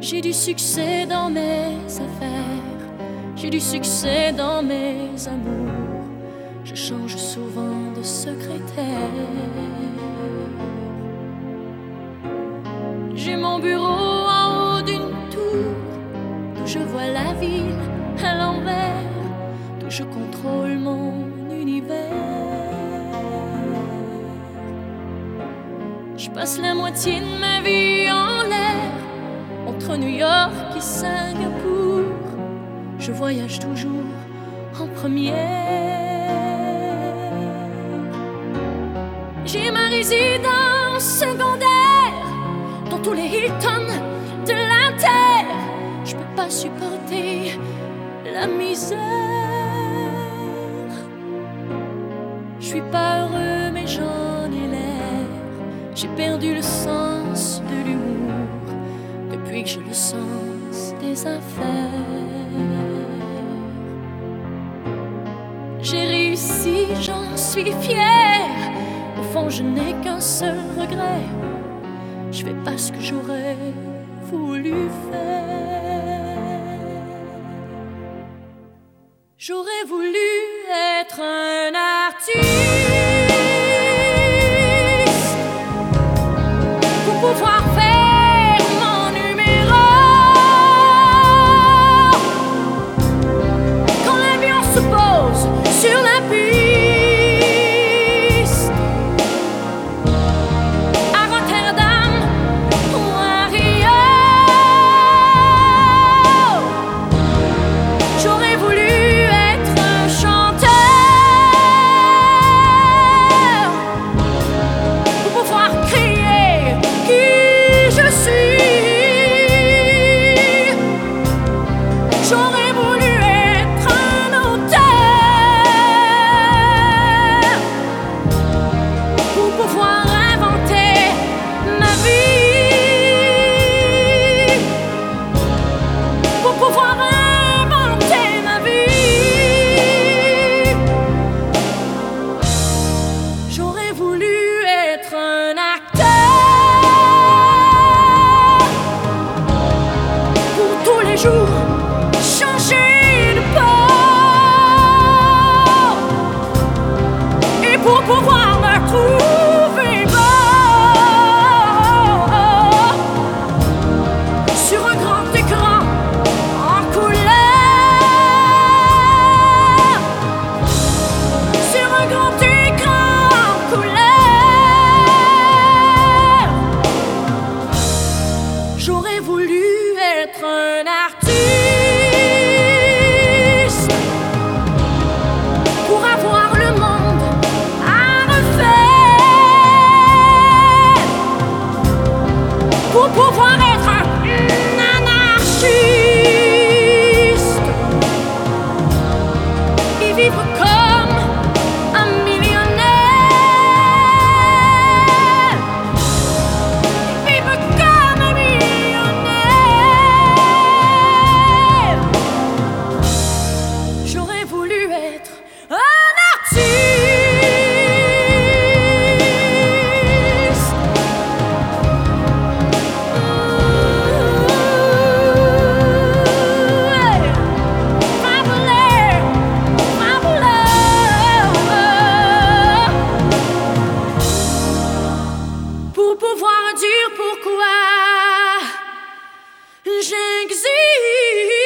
J'ai du succès dans mes affaires, j'ai du succès dans mes amours. Je change souvent de secrétaire. J'ai mon bureau en haut d'une tour, d'où je vois la ville à l'envers, d'où je contrôle mon univers. Je passe la moitié de ma vie en l'air, entre New York et Singapour. Je voyage toujours en première. J'ai ma résidence secondaire dans tous les Hilton de la terre. Je peux pas supporter la misère. Je suis pas heureux mais j'en ai l'air. J'ai perdu le sens de l'humour depuis que j'ai le sens des affaires. J'ai réussi, j'en suis fière. Au fond, je n'ai qu'un seul regret. Je fais pas ce que j'aurais voulu faire. J'aurais voulu être un artiste pour pouvoir faire mon numéro. Quand l'avion se pose sur la piste, à Rotterdam ou à Rio, j'aurais voulu être un chanteur pour pouvoir crier qui je suis. J'aurais voulu être un auteur pour pouvoir inventer ma vie, pour pouvoir inventer ma vie. J'aurais voulu être un acteur pour tous les jours changer de peau et pour pouvoir me trouver beau sur un grand écran en couleur, sur un grand écran en couleur. J'aurais voulu être un artiste pour avoir le monde à refaire, pour pouvoir être un anarchiste et vivre comme un millionnaire, et vivre comme un millionnaire. J'aurais voulu être un artiste pour pouvoir dire pourquoi j'existe.